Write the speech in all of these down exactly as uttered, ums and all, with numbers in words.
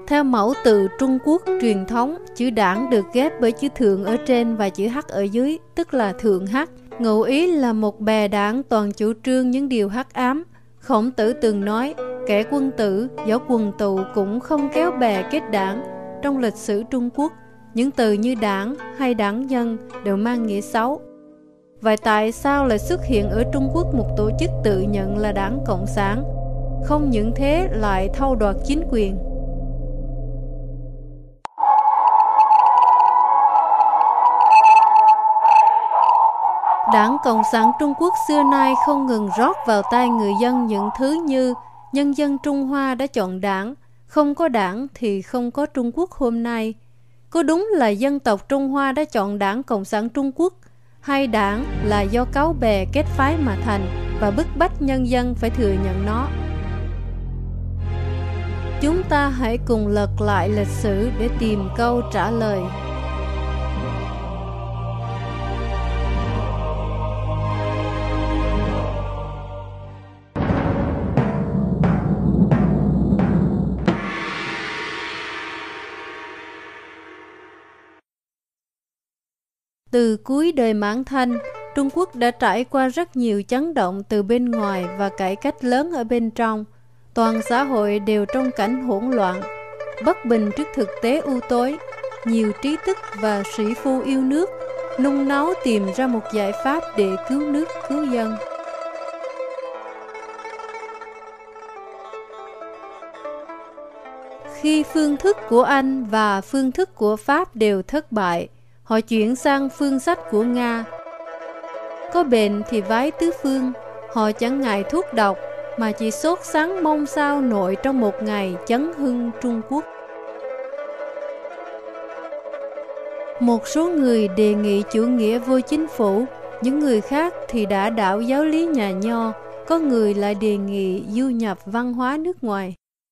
Theo mẫu tự Trung Quốc truyền thống, chữ Đảng được ghép bởi chữ Thượng ở trên và chữ Hắc ở dưới, tức là Thượng Hắc. Ngụ ý là một bè đảng toàn chủ trương những điều hắc ám. Khổng Tử từng nói, kẻ quân tử, võ quần tụ cũng không kéo bè kết đảng. Trong lịch sử Trung Quốc, những từ như đảng hay đảng nhân đều mang nghĩa xấu. Vậy tại sao lại xuất hiện ở Trung Quốc một tổ chức tự nhận là Đảng Cộng sản? Không những thế lại thâu đoạt chính quyền. Đảng Cộng sản Trung Quốc xưa nay không ngừng rót vào tay người dân những thứ như nhân dân Trung Hoa đã chọn đảng, không có đảng thì không có Trung Quốc hôm nay. Có đúng là dân tộc Trung Hoa đã chọn Đảng Cộng sản Trung Quốc, hay đảng là do cáo bè kết phái mà thành và bức bách nhân dân phải thừa nhận nó? Chúng ta hãy cùng lật lại lịch sử để tìm câu trả lời. Từ cuối đời Mãn Thanh, Trung Quốc đã trải qua rất nhiều chấn động từ bên ngoài và cải cách lớn ở bên trong. Toàn xã hội đều trong cảnh hỗn loạn, bất bình trước thực tế u tối. Nhiều trí thức và sĩ phu yêu nước nung nấu tìm ra một giải pháp để cứu nước cứu dân. Khi phương thức của Anh và phương thức của Pháp đều thất bại, họ chuyển sang phương sách của Nga. Có bệnh thì vái tứ phương, họ chẳng ngại thuốc độc mà chỉ sốt sắng mong sao nội trong một ngày chấn hưng Trung Quốc. Một số người đề nghị chủ nghĩa vô chính phủ, những người khác thì đã đảo giáo lý nhà Nho, có người lại đề nghị du nhập văn hóa nước ngoài.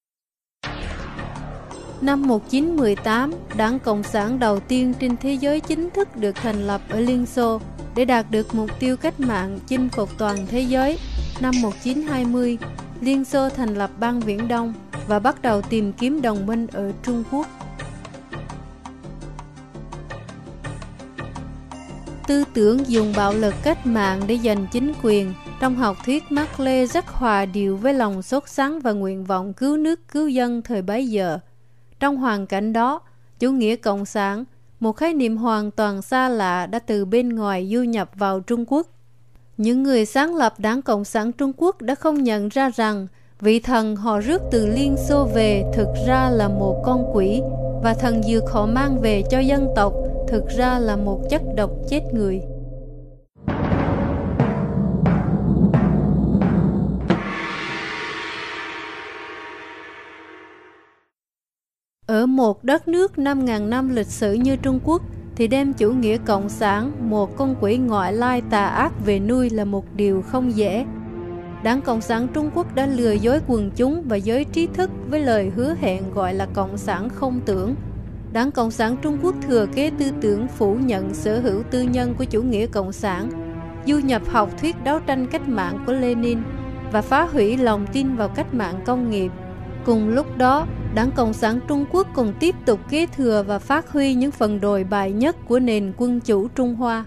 Năm một nghìn chín trăm mười tám, Đảng Cộng sản đầu tiên trên thế giới chính thức được thành lập ở Liên Xô để đạt được mục tiêu cách mạng chinh phục toàn thế giới. Năm một nghìn chín trăm hai mươi, Liên Xô thành lập Bang Viễn Đông và bắt đầu tìm kiếm đồng minh ở Trung Quốc. Tư tưởng dùng bạo lực cách mạng để giành chính quyền, trong học thuyết Mác Lê rất hòa điệu với lòng sốt sắng và nguyện vọng cứu nước cứu dân thời bấy giờ. Trong hoàn cảnh đó, chủ nghĩa cộng sản, một khái niệm hoàn toàn xa lạ, đã từ bên ngoài du nhập vào Trung Quốc. Những người sáng lập Đảng Cộng sản Trung Quốc đã không nhận ra rằng vị thần họ rước từ Liên Xô về thực ra là một con quỷ, và thần dược họ mang về cho dân tộc thực ra là một chất độc chết người. Ở một đất nước năm nghìn năm lịch sử như Trung Quốc, thì đem chủ nghĩa cộng sản, một con quỷ ngoại lai tà ác về nuôi là một điều không dễ. Đảng Cộng sản Trung Quốc đã lừa dối quần chúng và giới trí thức với lời hứa hẹn gọi là cộng sản không tưởng. Đảng Cộng sản Trung Quốc thừa kế tư tưởng phủ nhận sở hữu tư nhân của chủ nghĩa cộng sản, du nhập học thuyết đấu tranh cách mạng của Lenin và phá hủy lòng tin vào cách mạng công nghiệp. Cùng lúc đó, Đảng Cộng sản Trung Quốc còn tiếp tục kế thừa và phát huy những phần đồi bại nhất của nền quân chủ Trung Hoa.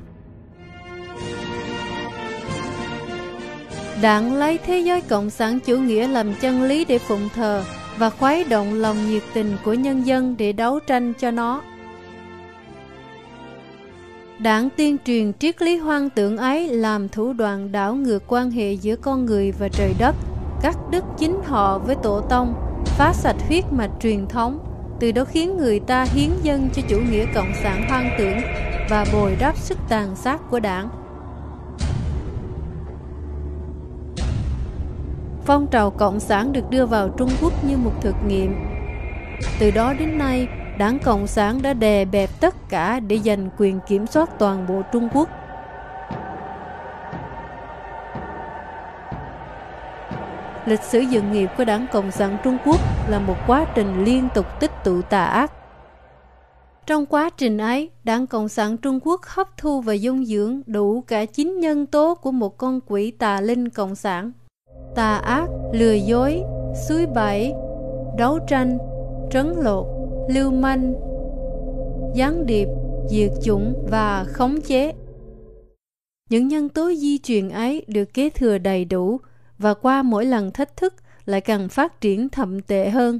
Đảng lấy thế giới cộng sản chủ nghĩa làm chân lý để phụng thờ và khuấy động lòng nhiệt tình của nhân dân để đấu tranh cho nó. Đảng tuyên truyền triết lý hoang tưởng ấy làm thủ đoạn đảo ngược quan hệ giữa con người và trời đất, cắt đứt chính họ với tổ tông, phá sạch huyết mạch truyền thống, từ đó khiến người ta hiến dâng cho chủ nghĩa cộng sản hoang tưởng và bồi đắp sức tàn sát của đảng. Phong trào cộng sản được đưa vào Trung Quốc như một thực nghiệm. Từ đó đến nay, Đảng Cộng sản đã đè bẹp tất cả để giành quyền kiểm soát toàn bộ Trung Quốc. Lịch sử sự nghiệp của Đảng Cộng sản Trung Quốc là một quá trình liên tục tích tụ tà ác. Trong quá trình ấy, Đảng Cộng sản Trung Quốc hấp thu và dung dưỡng đủ cả chín nhân tố của một con quỷ tà linh cộng sản: tà ác, lừa dối, suối bẫy, đấu tranh, trấn lột, lưu manh, gián điệp, diệt chủng và khống chế. Những nhân tố di truyền ấy được kế thừa đầy đủ và qua mỗi lần thách thức lại càng phát triển thậm tệ hơn.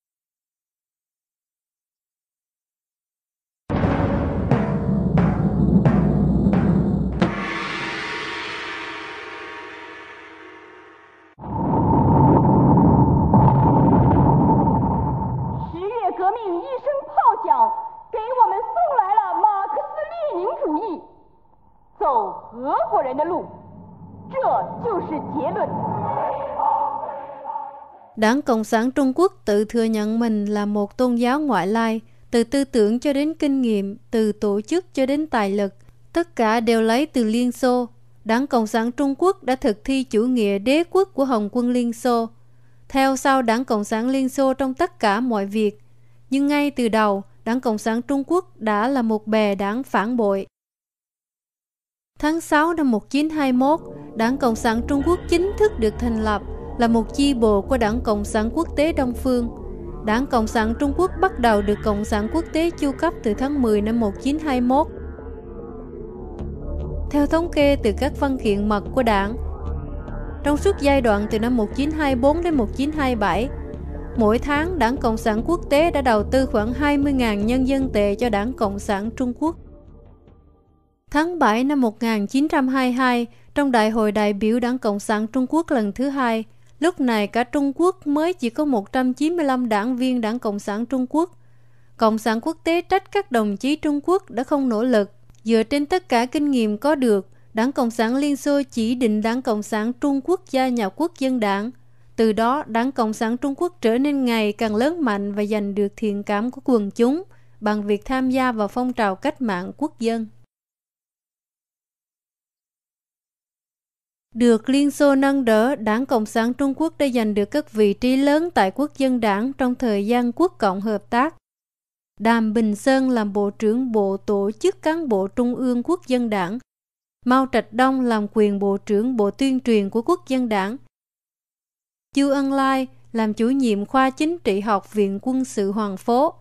Đảng Cộng sản Trung Quốc tự thừa nhận mình là một tôn giáo ngoại lai, từ tư tưởng cho đến kinh nghiệm, từ tổ chức cho đến tài lực, tất cả đều lấy từ Liên Xô. Đảng Cộng sản Trung Quốc đã thực thi chủ nghĩa đế quốc của Hồng quân Liên Xô, theo sau Đảng Cộng sản Liên Xô trong tất cả mọi việc. Nhưng ngay từ đầu, Đảng Cộng sản Trung Quốc đã là một bè đảng phản bội. Tháng sáu năm một nghìn chín trăm hai mươi mốt, Đảng Cộng sản Trung Quốc chính thức được thành lập, là một chi bộ của Đảng Cộng sản Quốc tế Đông Phương. Đảng Cộng sản Trung Quốc bắt đầu được Cộng sản Quốc tế chu cấp từ tháng mười năm một nghìn chín trăm hai mươi mốt. Theo thống kê từ các văn kiện mật của đảng, trong suốt giai đoạn từ năm một nghìn chín trăm hai mươi tư đến một nghìn chín trăm hai mươi bảy, mỗi tháng Đảng Cộng sản Quốc tế đã đầu tư khoảng hai mươi nghìn nhân dân tệ cho Đảng Cộng sản Trung Quốc. Tháng bảy năm một nghìn chín trăm hai mươi hai, trong Đại hội đại biểu Đảng Cộng sản Trung Quốc lần thứ hai, lúc này cả Trung Quốc mới chỉ có một trăm chín mươi lăm đảng viên Đảng Cộng sản Trung Quốc. Cộng sản Quốc tế trách các đồng chí Trung Quốc đã không nỗ lực. Dựa trên tất cả kinh nghiệm có được, Đảng Cộng sản Liên Xô chỉ định Đảng Cộng sản Trung Quốc gia nhập Quốc dân đảng. Từ đó, Đảng Cộng sản Trung Quốc trở nên ngày càng lớn mạnh và giành được thiện cảm của quần chúng bằng việc tham gia vào phong trào cách mạng quốc dân. Được Liên Xô nâng đỡ, Đảng Cộng sản Trung Quốc đã giành được các vị trí lớn tại Quốc dân đảng trong thời gian Quốc cộng hợp tác. Đàm Bình Sơn làm Bộ trưởng Bộ Tổ chức Cán bộ Trung ương Quốc dân đảng. Mao Trạch Đông làm quyền Bộ trưởng Bộ Tuyên truyền của Quốc dân đảng. Chu Ân Lai làm chủ nhiệm khoa chính trị học Viện Quân sự Hoàng Phố.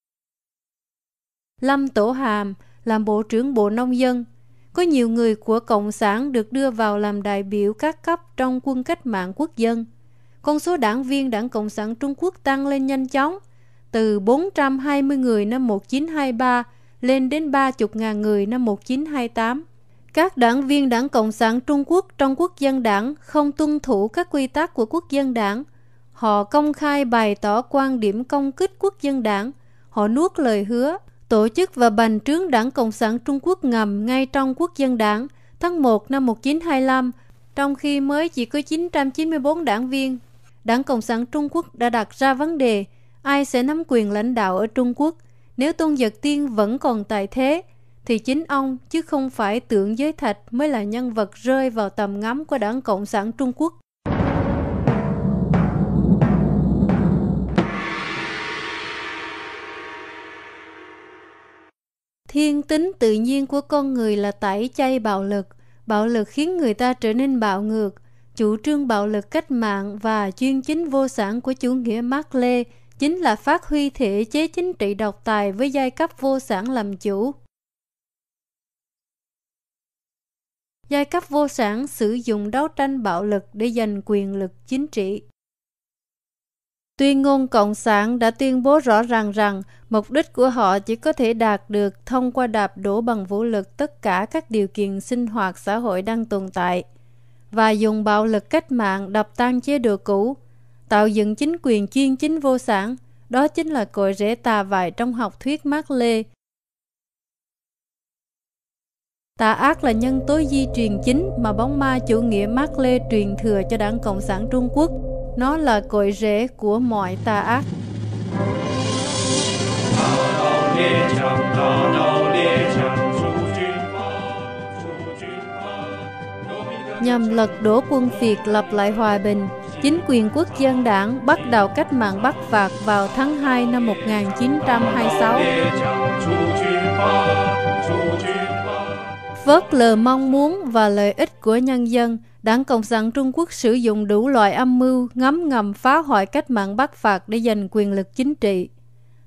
Lâm Tổ Hàm làm Bộ trưởng Bộ Nông dân. Có nhiều người của Cộng sản được đưa vào làm đại biểu các cấp trong quân cách mạng quốc dân. Con số đảng viên Đảng Cộng sản Trung Quốc tăng lên nhanh chóng, từ bốn trăm hai mươi người năm một nghìn chín trăm hai mươi ba lên đến ba mươi nghìn người năm một nghìn chín trăm hai mươi tám. Các đảng viên Đảng Cộng sản Trung Quốc trong Quốc dân đảng không tuân thủ các quy tắc của Quốc dân đảng. Họ công khai bày tỏ quan điểm công kích Quốc dân đảng. Họ nuốt lời hứa, tổ chức và bành trướng Đảng Cộng sản Trung Quốc ngầm ngay trong Quốc dân đảng tháng một năm một nghìn chín trăm hai mươi lăm, trong khi mới chỉ có chín trăm chín mươi tư đảng viên. Đảng Cộng sản Trung Quốc đã đặt ra vấn đề ai sẽ nắm quyền lãnh đạo ở Trung Quốc. Nếu Tôn Giật Tiên vẫn còn tại thế, thì chính ông chứ không phải Tượng Giới Thạch mới là nhân vật rơi vào tầm ngắm của Đảng Cộng sản Trung Quốc. Thiên tính tự nhiên của con người là tẩy chay bạo lực. Bạo lực khiến người ta trở nên bạo ngược. Chủ trương bạo lực cách mạng và chuyên chính vô sản của chủ nghĩa Mác Lê chính là phát huy thể chế chính trị độc tài với giai cấp vô sản làm chủ. Giai cấp vô sản sử dụng đấu tranh bạo lực để giành quyền lực chính trị. Tuyên ngôn Cộng sản đã tuyên bố rõ ràng rằng mục đích của họ chỉ có thể đạt được thông qua đạp đổ bằng vũ lực tất cả các điều kiện sinh hoạt xã hội đang tồn tại và dùng bạo lực cách mạng đập tan chế độ cũ, tạo dựng chính quyền chuyên chính vô sản. Đó chính là cội rễ tà vại trong học thuyết Mác Lê. Tà ác là nhân tố di truyền chính mà bóng ma chủ nghĩa Mác Lê truyền thừa cho Đảng Cộng sản Trung Quốc. Nó là cội rễ của mọi tà ác. Nhằm lật đổ quân Việt lập lại hòa bình, chính quyền Quốc dân đảng bắt đầu cách mạng Bắc phạt vào tháng hai năm một nghìn chín trăm hai mươi sáu. Phớt lờ mong muốn và lợi ích của nhân dân, Đảng Cộng sản Trung Quốc sử dụng đủ loại âm mưu ngấm ngầm phá hoại cách mạng Bắc phạt để giành quyền lực chính trị.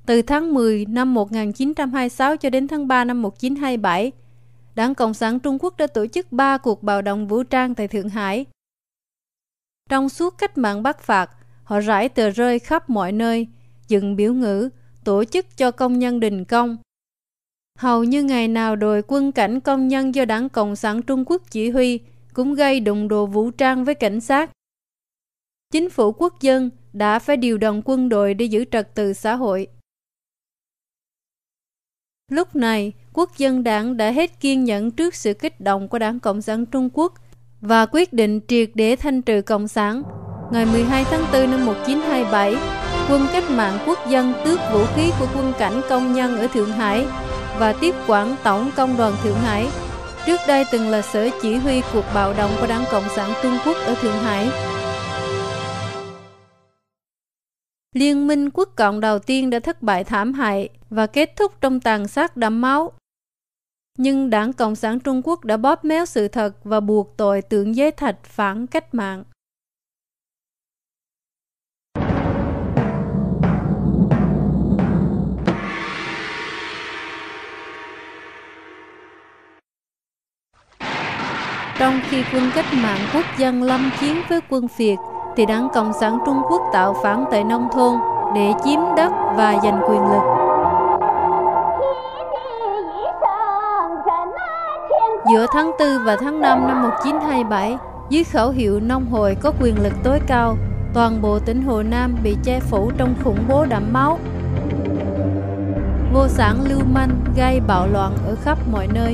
Từ tháng mười năm một nghìn chín trăm hai mươi sáu cho đến tháng ba năm một nghìn chín trăm hai mươi bảy, Đảng Cộng sản Trung Quốc đã tổ chức ba cuộc bạo động vũ trang tại Thượng Hải. Trong suốt cách mạng Bắc phạt, họ rải tờ rơi khắp mọi nơi, dựng biểu ngữ, tổ chức cho công nhân đình công. Hầu như ngày nào đội quân cảnh công nhân do Đảng Cộng sản Trung Quốc chỉ huy cũng gây đụng độ vũ trang với cảnh sát. Chính phủ quốc dân đã phải điều động quân đội để giữ trật tự xã hội. Lúc này, Quốc dân đảng đã hết kiên nhẫn trước sự kích động của Đảng Cộng sản Trung Quốc và quyết định triệt để thanh trừ Cộng sản. Ngày mười hai tháng tư năm một nghìn chín trăm hai mươi bảy, quân cách mạng quốc dân tước vũ khí của quân cảnh công nhân ở Thượng Hải và tiếp quản Tổng công đoàn Thượng Hải, trước đây từng là sở chỉ huy cuộc bạo động của Đảng Cộng sản Trung Quốc ở Thượng Hải. Liên minh quốc cộng đầu tiên đã thất bại thảm hại và kết thúc trong tàn sát đẫm máu. Nhưng Đảng Cộng sản Trung Quốc đã bóp méo sự thật và buộc tội Tượng Giới Thạch phản cách mạng. Trong khi quân cách mạng quốc dân lâm chiến với quân Việt, thì Đảng Cộng sản Trung Quốc tạo phản tại nông thôn để chiếm đất và giành quyền lực. Giữa tháng tư và tháng năm năm một nghìn chín trăm hai mươi bảy, dưới khẩu hiệu nông hội có quyền lực tối cao, toàn bộ tỉnh Hồ Nam bị che phủ trong khủng bố đẫm máu. Vô sản lưu manh gây bạo loạn ở khắp mọi nơi.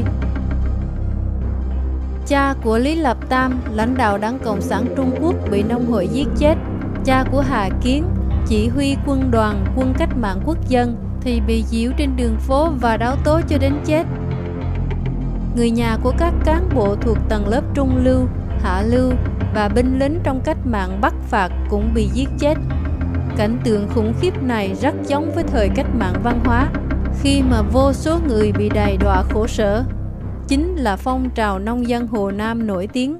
Cha của Lý Lập Tam, lãnh đạo Đảng Cộng sản Trung Quốc, bị nông hội giết chết. Cha của Hà Kiến, chỉ huy quân đoàn quân cách mạng quốc dân, thì bị giễu trên đường phố và đáo tố cho đến chết. Người nhà của các cán bộ thuộc tầng lớp trung lưu, hạ lưu và binh lính trong cách mạng Bắc phạt cũng bị giết chết. Cảnh tượng khủng khiếp này rất giống với thời cách mạng văn hóa, khi mà vô số người bị đày đọa khổ sở. Chính là phong trào nông dân Hồ Nam nổi tiếng.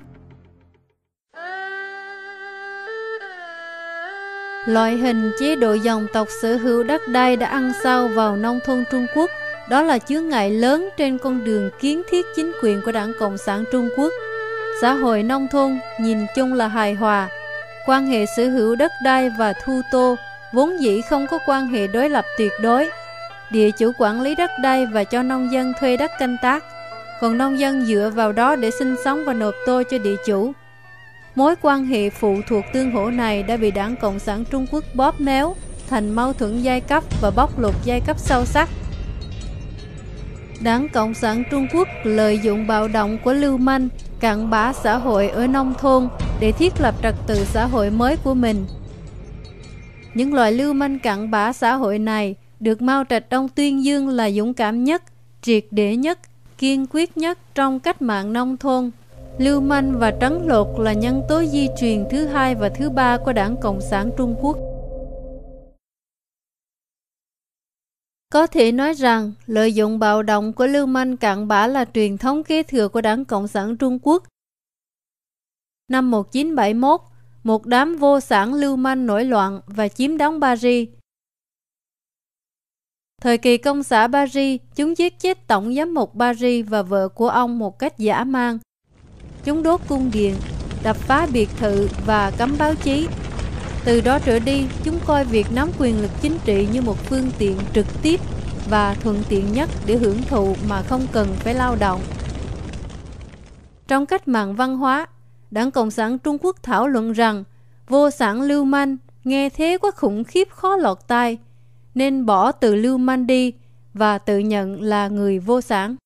Loại hình chế độ dòng tộc sở hữu đất đai đã ăn sâu vào nông thôn Trung Quốc. Đó là chướng ngại lớn trên con đường kiến thiết chính quyền của Đảng Cộng sản Trung Quốc. Xã hội nông thôn nhìn chung là hài hòa. Quan hệ sở hữu đất đai và thu tô vốn dĩ không có quan hệ đối lập tuyệt đối. Địa chủ quản lý đất đai và cho nông dân thuê đất canh tác, còn nông dân dựa vào đó để sinh sống và nộp tô cho địa chủ. Mối quan hệ phụ thuộc tương hỗ này đã bị Đảng Cộng sản Trung Quốc bóp méo thành mâu thuẫn giai cấp và bóc lột giai cấp sâu sắc. Đảng Cộng sản Trung Quốc lợi dụng bạo động của lưu manh, cặn bã xã hội ở nông thôn để thiết lập trật tự xã hội mới của mình. Những loại lưu manh cặn bã xã hội này được Mao Trạch Đông tuyên dương là dũng cảm nhất, triệt để nhất, kiên quyết nhất trong cách mạng nông thôn. Lưu manh và trấn lột là nhân tố di truyền thứ hai và thứ ba của Đảng Cộng sản Trung Quốc. Có thể nói rằng, lợi dụng bạo động của lưu manh cặn bã là truyền thống kế thừa của Đảng Cộng sản Trung Quốc. Năm một nghìn chín trăm bảy mươi mốt, một đám vô sản lưu manh nổi loạn và chiếm đóng Paris. Thời kỳ công xã Paris, chúng giết chết tổng giám mục Paris và vợ của ông một cách dã man. Chúng đốt cung điện, đập phá biệt thự và cấm báo chí. Từ đó trở đi, chúng coi việc nắm quyền lực chính trị như một phương tiện trực tiếp và thuận tiện nhất để hưởng thụ mà không cần phải lao động. Trong cách mạng văn hóa, Đảng Cộng sản Trung Quốc thảo luận rằng vô sản lưu manh nghe thế quá khủng khiếp khó lọt tai, nên bỏ từ lưu manh đi và tự nhận là người vô sản.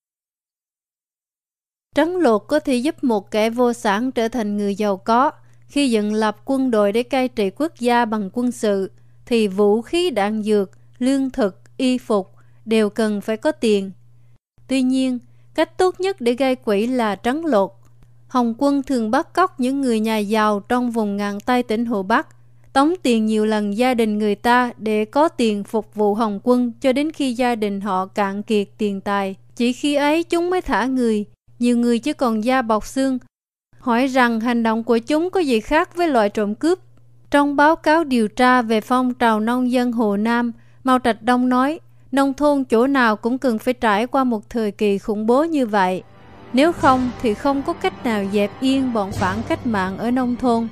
Trấn lột có thể giúp một kẻ vô sản trở thành người giàu có. Khi dựng lập quân đội để cai trị quốc gia bằng quân sự, thì vũ khí đạn dược, lương thực, y phục đều cần phải có tiền. Tuy nhiên, cách tốt nhất để gây quỹ là trấn lột. Hồng quân thường bắt cóc những người nhà giàu trong vùng ngàn Tây tỉnh Hồ Bắc, tống tiền nhiều lần gia đình người ta để có tiền phục vụ Hồng quân cho đến khi gia đình họ cạn kiệt tiền tài. Chỉ khi ấy chúng mới thả người. Nhiều người chỉ còn da bọc xương, hỏi rằng hành động của chúng có gì khác với loại trộm cướp. Trong báo cáo điều tra về phong trào nông dân Hồ Nam, Mao Trạch Đông nói, nông thôn chỗ nào cũng cần phải trải qua một thời kỳ khủng bố như vậy. Nếu không thì không có cách nào dẹp yên bọn phản cách mạng ở nông thôn.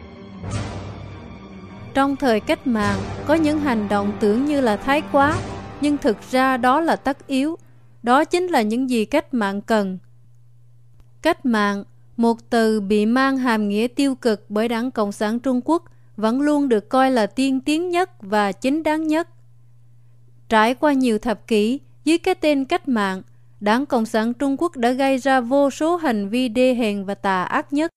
Trong thời cách mạng, có những hành động tưởng như là thái quá, nhưng thực ra đó là tất yếu. Đó chính là những gì cách mạng cần. Cách mạng, một từ bị mang hàm nghĩa tiêu cực bởi Đảng Cộng sản Trung Quốc, vẫn luôn được coi là tiên tiến nhất và chính đáng nhất. Trải qua nhiều thập kỷ, dưới cái tên cách mạng, Đảng Cộng sản Trung Quốc đã gây ra vô số hành vi đê hèn và tà ác nhất.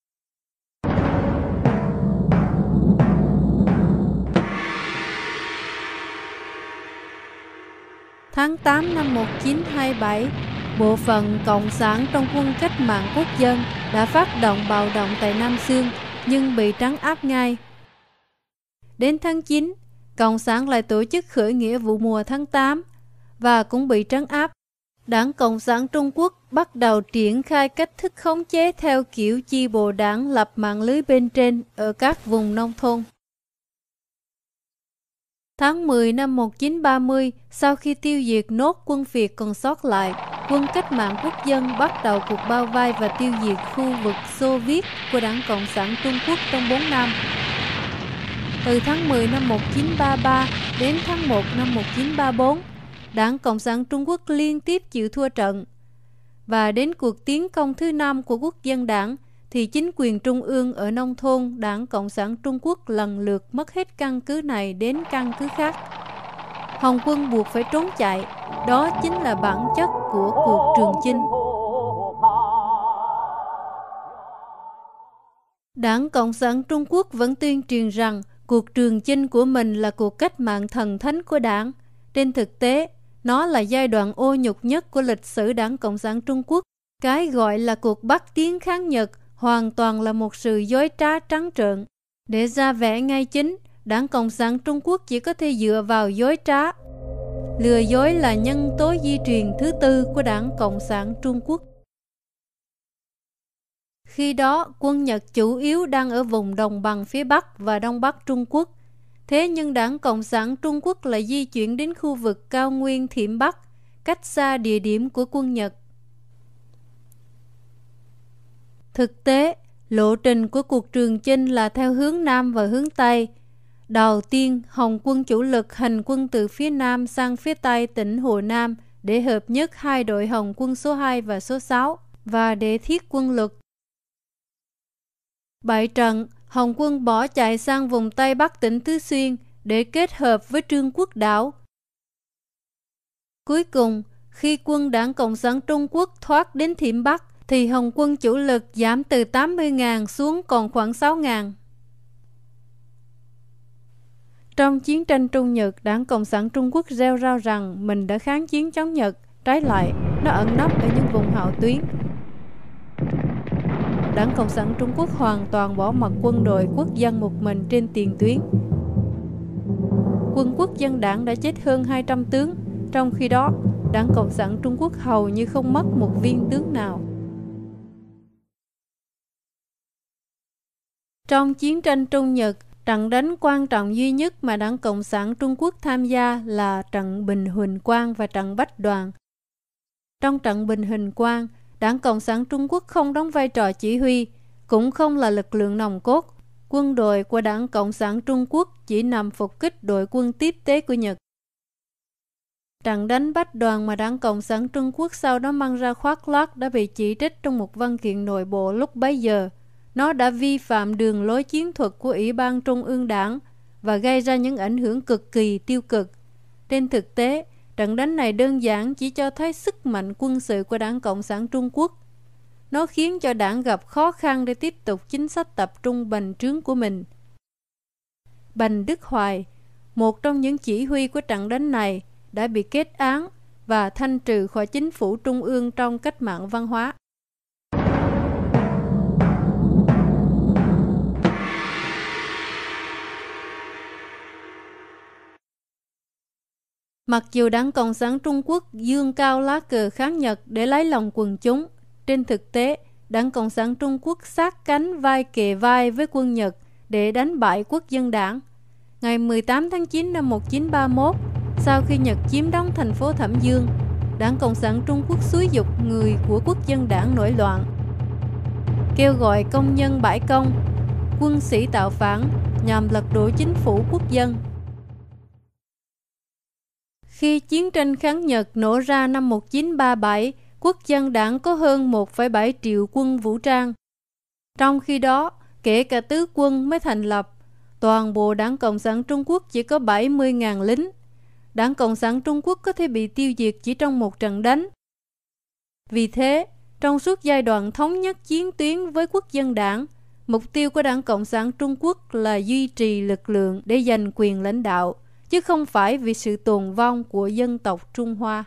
Tháng tám năm một nghìn chín trăm hai mươi bảy, bộ phận Cộng sản trong quân cách mạng quốc dân đã phát động bạo động tại Nam Xương, nhưng bị trấn áp ngay. Đến tháng chín, Cộng sản lại tổ chức khởi nghĩa vụ mùa tháng tám và cũng bị trấn áp. Đảng Cộng sản Trung Quốc bắt đầu triển khai cách thức khống chế theo kiểu chi bộ đảng lập mạng lưới bên trên ở các vùng nông thôn. Tháng mười năm một nghìn chín trăm ba mươi, sau khi tiêu diệt nốt quân Việt còn sót lại, quân cách mạng quốc dân bắt đầu cuộc bao vây và tiêu diệt khu vực Xô Viết của Đảng Cộng sản Trung Quốc trong bốn năm. Từ tháng mười năm một nghìn chín trăm ba mươi ba đến tháng một năm một nghìn chín trăm ba mươi tư, Đảng Cộng sản Trung Quốc liên tiếp chịu thua trận. Và đến cuộc tiến công thứ năm của Quốc dân đảng, thì chính quyền trung ương ở nông thôn Đảng Cộng sản Trung Quốc lần lượt mất hết căn cứ này đến căn cứ khác. Hồng quân buộc phải trốn chạy, đó chính là bản chất của cuộc Trường Chinh. Đảng Cộng sản Trung Quốc vẫn tuyên truyền rằng cuộc Trường Chinh của mình là cuộc cách mạng thần thánh của đảng. Trên thực tế, nó là giai đoạn ô nhục nhất của lịch sử Đảng Cộng sản Trung Quốc. Cái gọi là cuộc Bắc tiến kháng Nhật hoàn toàn là một sự dối trá trắng trợn. Để ra vẻ ngay chính, Đảng Cộng sản Trung Quốc chỉ có thể dựa vào dối trá. Lừa dối là nhân tố di truyền thứ tư của Đảng Cộng sản Trung Quốc. Khi đó, quân Nhật chủ yếu đang ở vùng đồng bằng phía Bắc và Đông Bắc Trung Quốc. Thế nhưng Đảng Cộng sản Trung Quốc lại di chuyển đến khu vực cao nguyên Thiểm Bắc, cách xa địa điểm của quân Nhật. Thực tế, lộ trình của cuộc Trường Chinh là theo hướng Nam và hướng Tây. Đầu tiên, Hồng quân chủ lực hành quân từ phía Nam sang phía Tây tỉnh Hồ Nam để hợp nhất hai đội Hồng quân số hai và số sáu và để thiết quân lực. Bại trận, Hồng quân bỏ chạy sang vùng Tây Bắc tỉnh Tứ Xuyên để kết hợp với Trương Quốc Đảo. Cuối cùng, khi quân Đảng Cộng sản Trung Quốc thoát đến Thiểm Bắc, thì Hồng quân chủ lực giảm từ tám mươi nghìn xuống còn khoảng sáu nghìn. Trong chiến tranh Trung Nhật, Đảng Cộng sản Trung Quốc reo rao rằng mình đã kháng chiến chống Nhật. Trái lại, nó ẩn nấp ở những vùng hậu tuyến. Đảng Cộng sản Trung Quốc hoàn toàn bỏ mặc quân đội quốc dân một mình trên tiền tuyến. Quân quốc dân đảng đã chết hơn hai trăm tướng, trong khi đó, Đảng Cộng sản Trung Quốc hầu như không mất một viên tướng nào. Trong chiến tranh Trung Nhật, trận đánh quan trọng duy nhất mà Đảng Cộng sản Trung Quốc tham gia là trận Bình Huỳnh Quang và trận Bách Đoàn. Trong trận Bình Huỳnh Quang, Đảng Cộng sản Trung Quốc không đóng vai trò chỉ huy, cũng không là lực lượng nòng cốt. Quân đội của Đảng Cộng sản Trung Quốc chỉ nằm phục kích đội quân tiếp tế của Nhật. Trận đánh Bách Đoàn mà Đảng Cộng sản Trung Quốc sau đó mang ra khoác lác đã bị chỉ trích trong một văn kiện nội bộ lúc bấy giờ. Nó đã vi phạm đường lối chiến thuật của Ủy ban Trung ương Đảng và gây ra những ảnh hưởng cực kỳ tiêu cực. Trên thực tế, trận đánh này đơn giản chỉ cho thấy sức mạnh quân sự của Đảng Cộng sản Trung Quốc. Nó khiến cho đảng gặp khó khăn để tiếp tục chính sách tập trung bành trướng của mình. Bành Đức Hoài, một trong những chỉ huy của trận đánh này, đã bị kết án và thanh trừ khỏi chính phủ trung ương trong cách mạng văn hóa. Mặc dù Đảng Cộng sản Trung Quốc dương cao lá cờ kháng Nhật để lấy lòng quần chúng, trên thực tế, Đảng Cộng sản Trung Quốc sát cánh vai kề vai với quân Nhật để đánh bại quốc dân đảng. Ngày mười tám tháng chín năm một nghìn chín trăm ba mươi mốt, Sau khi Nhật chiếm đóng thành phố Thẩm Dương, Đảng Cộng sản Trung Quốc xúi giục người của Quốc dân đảng nổi loạn, kêu gọi công nhân bãi công, quân sĩ tạo phản nhằm lật đổ chính phủ quốc dân. Khi chiến tranh kháng Nhật nổ ra năm một nghìn chín trăm ba mươi bảy, Quốc dân đảng có hơn một phẩy bảy triệu quân vũ trang. Trong khi đó, kể cả tứ quân mới thành lập, toàn bộ Đảng Cộng sản Trung Quốc chỉ có bảy mươi nghìn lính. Đảng Cộng sản Trung Quốc có thể bị tiêu diệt chỉ trong một trận đánh. Vì thế, trong suốt giai đoạn thống nhất chiến tuyến với Quốc dân đảng, mục tiêu của Đảng Cộng sản Trung Quốc là duy trì lực lượng để giành quyền lãnh đạo, chứ không phải vì sự tồn vong của dân tộc Trung Hoa.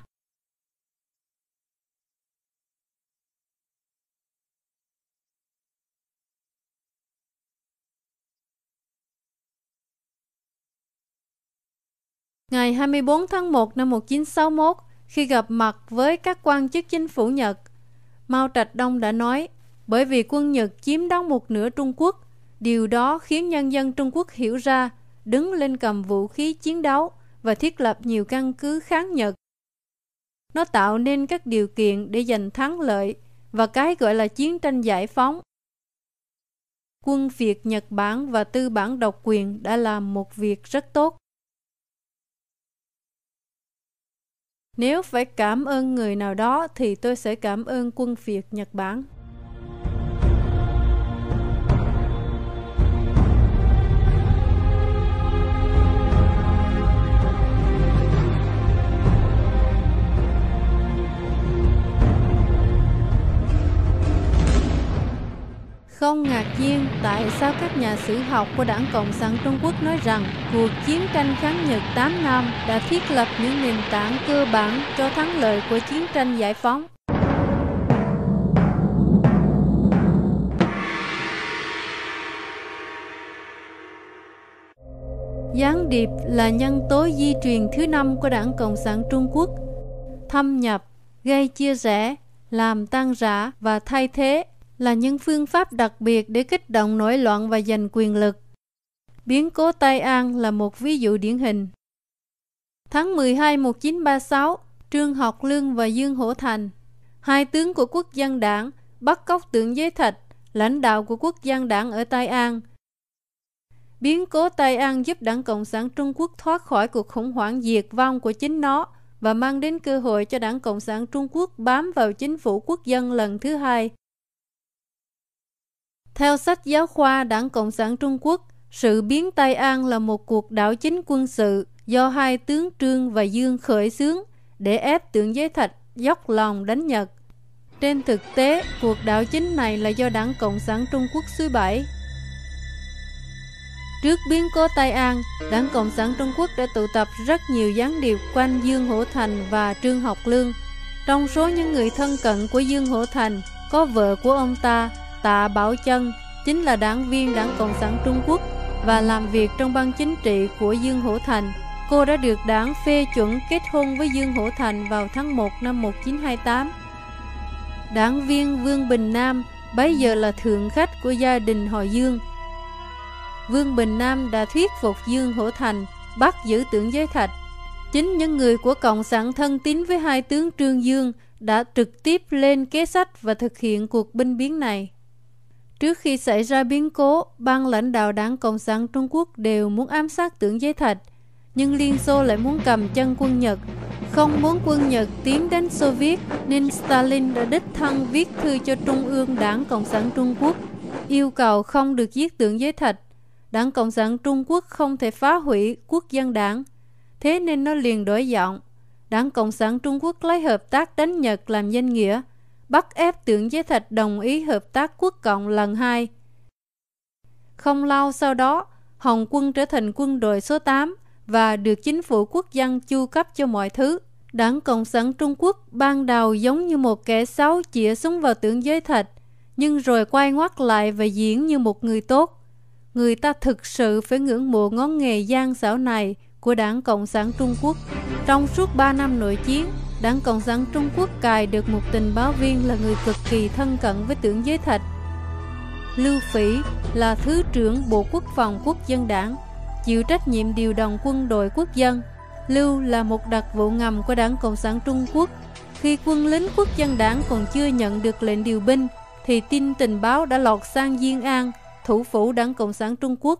Ngày hai mươi tư tháng một năm một nghìn chín trăm sáu mươi mốt, khi gặp mặt với các quan chức chính phủ Nhật, Mao Trạch Đông đã nói, bởi vì quân Nhật chiếm đóng một nửa Trung Quốc, điều đó khiến nhân dân Trung Quốc hiểu ra, đứng lên cầm vũ khí chiến đấu và thiết lập nhiều căn cứ kháng Nhật. Nó tạo nên các điều kiện để giành thắng lợi và cái gọi là chiến tranh giải phóng. Quân Việt Nhật Bản và tư bản độc quyền đã làm một việc rất tốt. Nếu phải cảm ơn người nào đó thì tôi sẽ cảm ơn quân Việt Nhật Bản. Không ngạc nhiên tại sao các nhà sử học của Đảng Cộng sản Trung Quốc nói rằng cuộc chiến tranh kháng Nhật tám năm đã thiết lập những nền tảng cơ bản cho thắng lợi của chiến tranh giải phóng. Gián điệp là nhân tố di truyền thứ năm của Đảng Cộng sản Trung Quốc. Thâm nhập, gây chia rẽ, làm tan rã và thay thế là những phương pháp đặc biệt để kích động nổi loạn và giành quyền lực. Biến cố Tây An là một ví dụ điển hình. Tháng mười hai năm một nghìn chín trăm ba mươi sáu, Trương Học Lương và Dương Hổ Thành, hai tướng của Quốc dân đảng, bắt cóc Tưởng Giới Thạch, lãnh đạo của Quốc dân đảng ở Tây An. Biến cố Tây An giúp Đảng Cộng sản Trung Quốc thoát khỏi cuộc khủng hoảng diệt vong của chính nó và mang đến cơ hội cho Đảng Cộng sản Trung Quốc bám vào chính phủ quốc dân lần thứ hai. Theo sách giáo khoa Đảng Cộng sản Trung Quốc, sự biến Tây An là một cuộc đảo chính quân sự do hai tướng Trương và Dương khởi xướng để ép Tưởng Giới Thạch dốc lòng đánh Nhật. Trên thực tế, cuộc đảo chính này là do Đảng Cộng sản Trung Quốc suối bẫy. Trước biến cố Tây An, Đảng Cộng sản Trung Quốc đã tụ tập rất nhiều gián điệp quanh Dương Hổ Thành và Trương Học Lương. Trong số những người thân cận của Dương Hổ Thành, có vợ của ông ta, Tạ Bảo Chân, chính là đảng viên Đảng Cộng sản Trung Quốc và làm việc trong ban chính trị của Dương Hổ Thành. Cô đã được đảng phê chuẩn kết hôn với Dương Hổ Thành vào tháng một năm một nghìn chín trăm hai mươi tám. Đảng viên Vương Bình Nam bấy giờ là thượng khách của gia đình họ Dương. Vương Bình Nam đã thuyết phục Dương Hổ Thành bắt giữ Tưởng Giới Thạch. Chính những người của Cộng sản thân tín với hai tướng Trương Dương đã trực tiếp lên kế sách và thực hiện cuộc binh biến này. Trước khi xảy ra biến cố, ban lãnh đạo Đảng Cộng sản Trung Quốc đều muốn ám sát Tưởng Giới Thạch, nhưng Liên Xô lại muốn cầm chân quân Nhật. Không muốn quân Nhật tiến đến Xô Viết, nên Stalin đã đích thân viết thư cho Trung ương Đảng Cộng sản Trung Quốc, yêu cầu không được giết Tưởng Giới Thạch. Đảng Cộng sản Trung Quốc không thể phá hủy Quốc dân đảng, thế nên nó liền đổi giọng. Đảng Cộng sản Trung Quốc lấy hợp tác đánh Nhật làm danh nghĩa, bắt ép Tưởng Giới Thạch đồng ý hợp tác quốc cộng lần hai. Không lâu sau đó, Hồng quân trở thành quân đội số tám và được chính phủ quốc dân chu cấp cho mọi thứ. Đảng Cộng sản Trung Quốc ban đầu giống như một kẻ xấu chĩa súng vào Tưởng Giới Thạch, nhưng rồi quay ngoắt lại và diễn như một người tốt. Người ta thực sự phải ngưỡng mộ ngón nghề gian xảo này của Đảng Cộng sản Trung Quốc. Trong suốt ba năm nội chiến, Đảng Cộng sản Trung Quốc cài được một tình báo viên là người cực kỳ thân cận với Tưởng Giới Thạch. Lưu Phỉ là Thứ trưởng Bộ Quốc phòng Quốc dân đảng, chịu trách nhiệm điều động quân đội quốc dân. Lưu là một đặc vụ ngầm của Đảng Cộng sản Trung Quốc. Khi quân lính Quốc dân đảng còn chưa nhận được lệnh điều binh, thì tin tình báo đã lọt sang Diên An, thủ phủ Đảng Cộng sản Trung Quốc.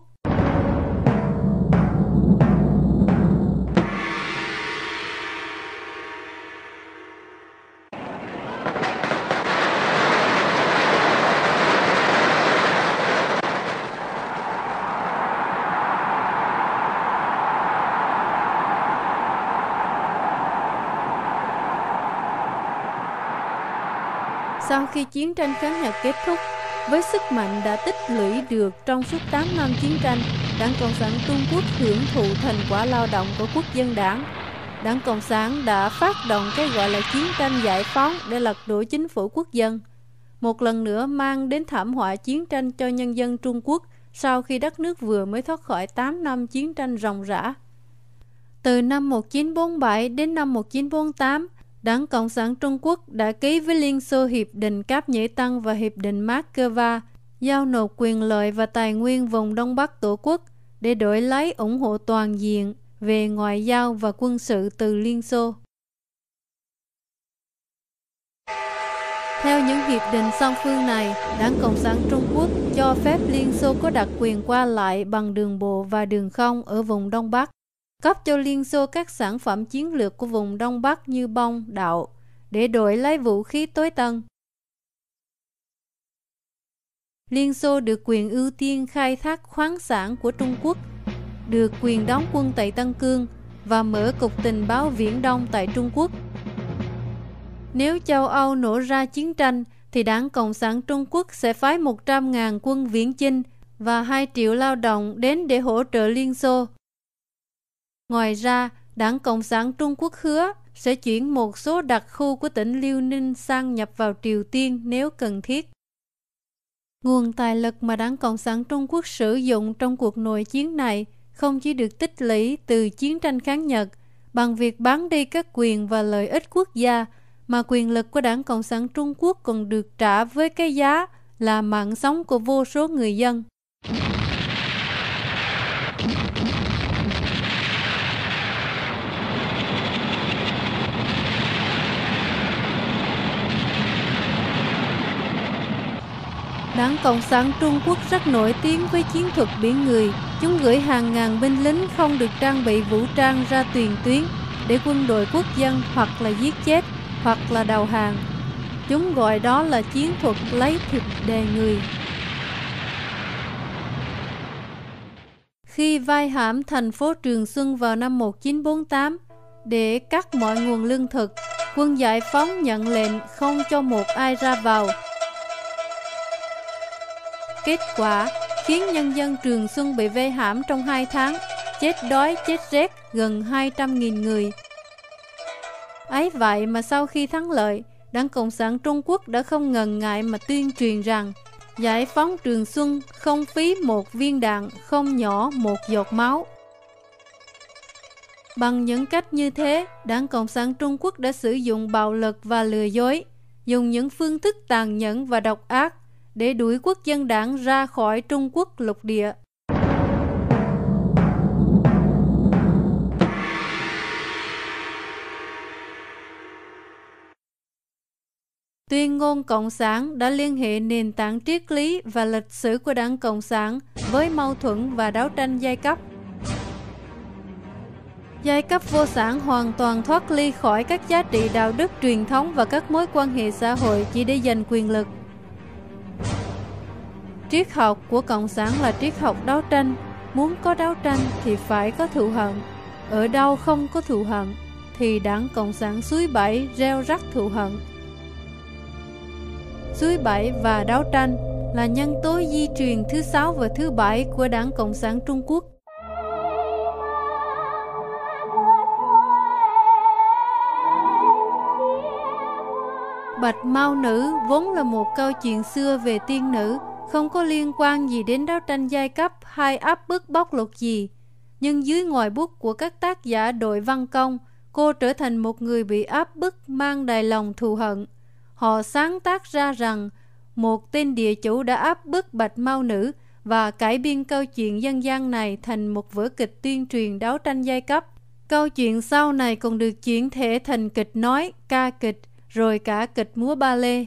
Sau khi chiến tranh kháng Nhật kết thúc, với sức mạnh đã tích lũy được trong suốt tám năm chiến tranh, Đảng Cộng sản Trung Quốc hưởng thụ thành quả lao động của Quốc dân đảng. Đảng Cộng sản đã phát động cái gọi là chiến tranh giải phóng để lật đổ chính phủ quốc dân, một lần nữa mang đến thảm họa chiến tranh cho nhân dân Trung Quốc sau khi đất nước vừa mới thoát khỏi tám năm chiến tranh ròng rã. Từ năm một nghìn chín trăm bốn mươi bảy đến năm một nghìn chín trăm bốn mươi tám, Đảng Cộng sản Trung Quốc đã ký với Liên Xô Hiệp định Cáp Nhĩ Tân và Hiệp định Moscow, giao nộp quyền lợi và tài nguyên vùng Đông Bắc Tổ quốc để đổi lấy ủng hộ toàn diện về ngoại giao và quân sự từ Liên Xô. Theo những hiệp định song phương này, Đảng Cộng sản Trung Quốc cho phép Liên Xô có đặc quyền qua lại bằng đường bộ và đường không ở vùng Đông Bắc, cấp cho Liên Xô các sản phẩm chiến lược của vùng Đông Bắc như bông, đậu, để đổi lấy vũ khí tối tân. Liên Xô được quyền ưu tiên khai thác khoáng sản của Trung Quốc, được quyền đóng quân tại Tân Cương và mở cục tình báo Viễn Đông tại Trung Quốc. Nếu châu Âu nổ ra chiến tranh, thì Đảng Cộng sản Trung Quốc sẽ phái một trăm nghìn quân viễn chinh và hai triệu lao động đến để hỗ trợ Liên Xô. Ngoài ra, Đảng Cộng sản Trung Quốc hứa sẽ chuyển một số đặc khu của tỉnh Liêu Ninh sang nhập vào Triều Tiên nếu cần thiết. Nguồn tài lực mà Đảng Cộng sản Trung Quốc sử dụng trong cuộc nội chiến này không chỉ được tích lũy từ chiến tranh kháng Nhật bằng việc bán đi các quyền và lợi ích quốc gia, mà quyền lực của Đảng Cộng sản Trung Quốc còn được trả với cái giá là mạng sống của vô số người dân. Đảng Cộng sản Trung Quốc rất nổi tiếng với chiến thuật biển người. Chúng gửi hàng ngàn binh lính không được trang bị vũ trang ra tiền tuyến để quân đội quốc dân hoặc là giết chết hoặc là đầu hàng. Chúng gọi đó là chiến thuật lấy thịt đè người. Khi vây hãm thành phố Trường Xuân vào năm một nghìn chín trăm bốn mươi tám để cắt mọi nguồn lương thực, quân giải phóng nhận lệnh không cho một ai ra vào. Kết quả khiến nhân dân Trường Xuân bị vây hãm trong hai tháng, chết đói chết rét gần hai trăm nghìn người. Ấy vậy mà sau khi thắng lợi, Đảng Cộng sản Trung Quốc đã không ngần ngại mà tuyên truyền rằng giải phóng Trường Xuân không phí một viên đạn, không nhỏ một giọt máu. Bằng những cách như thế, Đảng Cộng sản Trung Quốc đã sử dụng bạo lực và lừa dối, dùng những phương thức tàn nhẫn và độc ác để đuổi quốc dân đảng ra khỏi Trung Quốc lục địa. Tuyên ngôn Cộng sản đã liên hệ nền tảng triết lý và lịch sử của Đảng Cộng sản với mâu thuẫn và đấu tranh giai cấp. Giai cấp vô sản hoàn toàn thoát ly khỏi các giá trị đạo đức truyền thống và các mối quan hệ xã hội chỉ để giành quyền lực. Triết học của Cộng sản là triết học đấu tranh. Muốn có đấu tranh thì phải có thù hận. Ở đâu không có thù hận thì Đảng Cộng sản suối bẫy gieo rắc thù hận. Suối bẫy và đấu tranh là nhân tố di truyền thứ sáu và thứ bảy của Đảng Cộng sản Trung Quốc. Bạch Mao Nữ vốn là một câu chuyện xưa về tiên nữ, không có liên quan gì đến đấu tranh giai cấp hay áp bức bóc lột gì. Nhưng dưới ngòi bút của các tác giả đội văn công, cô trở thành một người bị áp bức mang đầy lòng thù hận. Họ sáng tác ra rằng một tên địa chủ đã áp bức Bạch Mao Nữ và cải biên câu chuyện dân gian này thành một vở kịch tuyên truyền đấu tranh giai cấp. Câu chuyện sau này còn được chuyển thể thành kịch nói, ca kịch, rồi cả kịch múa ba lê.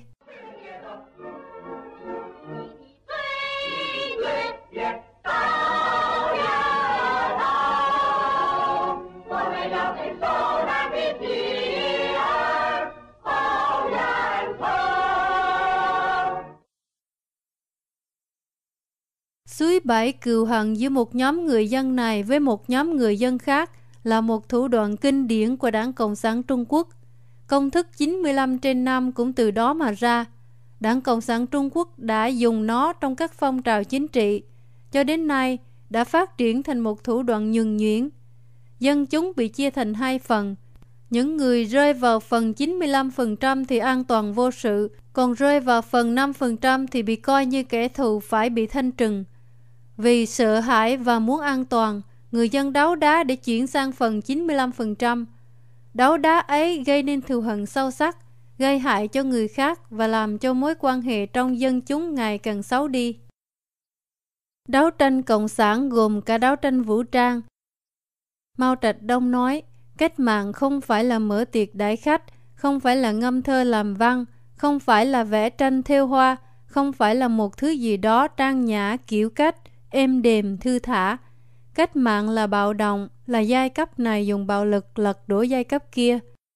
Suối bảy cừu hận giữa một nhóm người dân này với một nhóm người dân khác là một thủ đoạn kinh điển của Đảng Cộng sản Trung Quốc. Công thức chín mươi lăm trên năm cũng từ đó mà ra. Đảng Cộng sản Trung Quốc đã dùng nó trong các phong trào chính trị, cho đến nay đã phát triển thành một thủ đoạn nhuần nhuyễn. Dân chúng bị chia thành hai phần. Những người rơi vào phần chín mươi lăm phần trăm thì an toàn vô sự, còn rơi vào phần năm phần trăm thì bị coi như kẻ thù phải bị thanh trừng. Vì sợ hãi và muốn an toàn, người dân đấu đá để chuyển sang phần chín mươi lăm phần trăm. Đấu đá ấy gây nên thù hận sâu sắc, gây hại cho người khác và làm cho mối quan hệ trong dân chúng ngày càng xấu đi. Đấu tranh cộng sản gồm cả đấu tranh vũ trang. Mao Trạch Đông nói, cách mạng không phải là mở tiệc đãi khách, không phải là ngâm thơ làm văn, không phải là vẽ tranh thêu hoa, không phải là một thứ gì đó trang nhã kiểu cách, êm đềm thư thả. Cách mạng là bạo động, là giai cấp này dùng bạo lực lật đổ giai cấp kia.